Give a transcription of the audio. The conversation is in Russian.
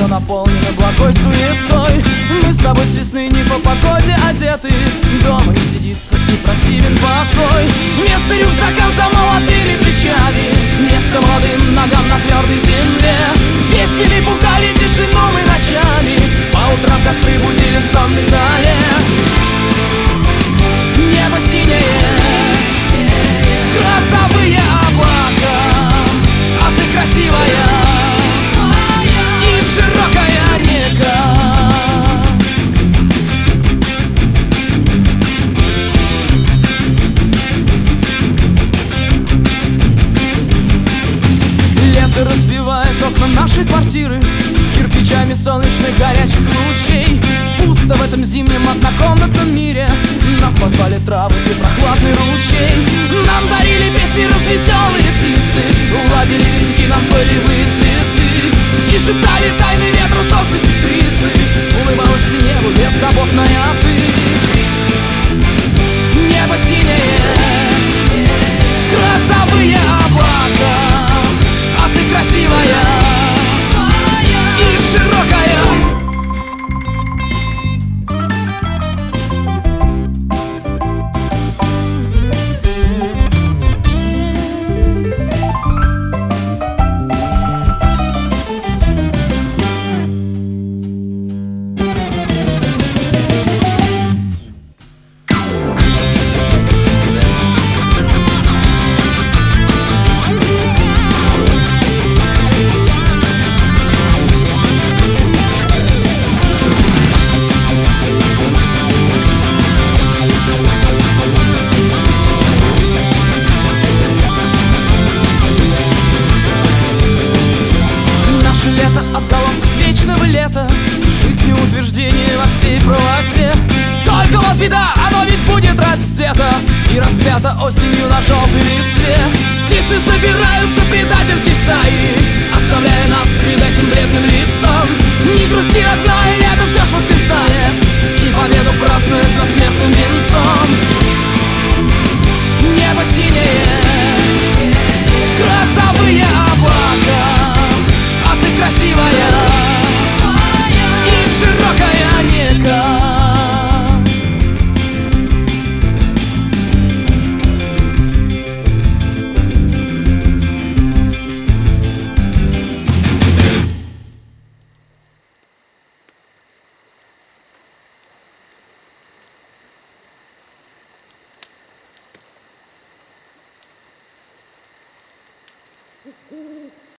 все наполнено благой суетой. Мы с тобой с весны не по погоде одеты, дома не сидится и противен покой. Вместо рюкзакам за молодыми плечами, место молодым ногам на твердой земле. Песнями пугали тишину мы ночами, по утрам костры будили в сонной зале. Небо синее, грозовые облака, а ты красивая и широкая река. Лето разбивает окна нашей квартиры кирпичами солнечных горячих лучей. Пусто в этом зимнем однокомнатном мире, нас позвали травы и прохладный ручей. Нам дарили песни развеселые птицы, уладили венки нам полевые цветы и шептали тайны ветру сосны сестрицы. Улыбалась небу беззаботная ты. Небо синее, грозовые облака, а ты красивая и широкая. Отголосок вечного лета, жизнеутверждение во всей правоте. Только вот беда, оно ведь будет раздето и распято осенью на желтой листве. Птицы собираются предательски в стаи, оставляя нас пред этим бледным лицом. Не грусти, родная, лето все ж воскресает, и победу празднует над смертным венцом. Небо синее, грозовые облака, а ты красивая и широкая река. Ooh.